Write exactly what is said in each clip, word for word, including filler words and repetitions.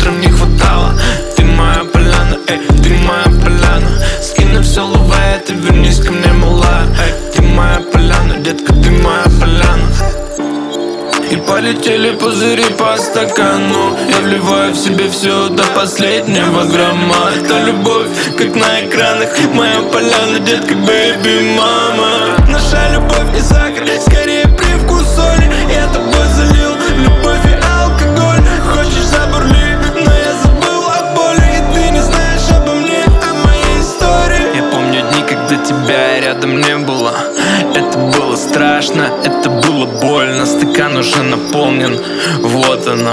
утром не хватало. Ты моя поляна, эй, ты моя поляна. Скину все ловая, ты вернись ко мне, малая. Эй, ты моя поляна, детка, ты моя поляна. И полетели пузыри по стакану. Я вливаю в себе все до последнего грамма. Это любовь, как на экранах. Моя поляна, детка, бэйби, мама. Наша любовь не сахар, скорее привкус соли. Я тобой залил любовь и алкоголь. Хочешь, забурли, но я забыл о боли. И ты не знаешь обо мне, о моей истории. Я помню дни, когда тебя рядом не было. Это было страшно, это было больно. Стакан уже наполнен, вот оно.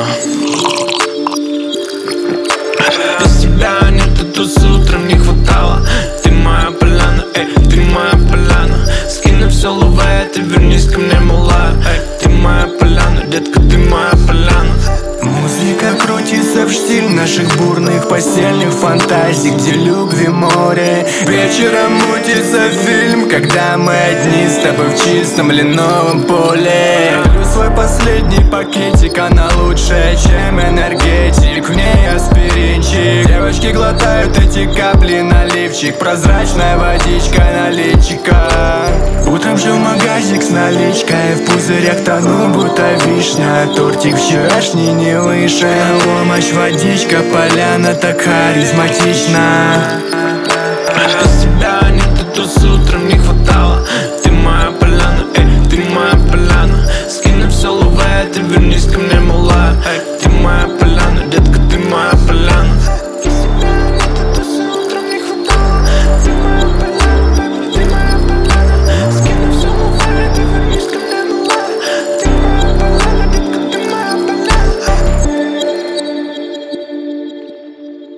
Без тебя нет тусы, утром не хватало. Ты моя поляна, эй, ты моя поляна. Скину все ловая, ты вернись ко мне, малая. Эй, ты моя поляна, детка, ты моя поляна. Музыка крутится в штиль наших бурных постельных фантазий, где любви море. Вечером мутится фильм, когда мы одни с тобой в чистом льняном поле. Люблю свой последний пакетик, она лучшая, чем энергетик. В ней аспиринчик. Девочки глотают эти капли, наливчик. Прозрачная водичка наличика. Утром же в магазик с наличкой. В пузырях тону, будто вишня. Тортик вчерашний не выше. Помощь, водичка, поляна так харизматична.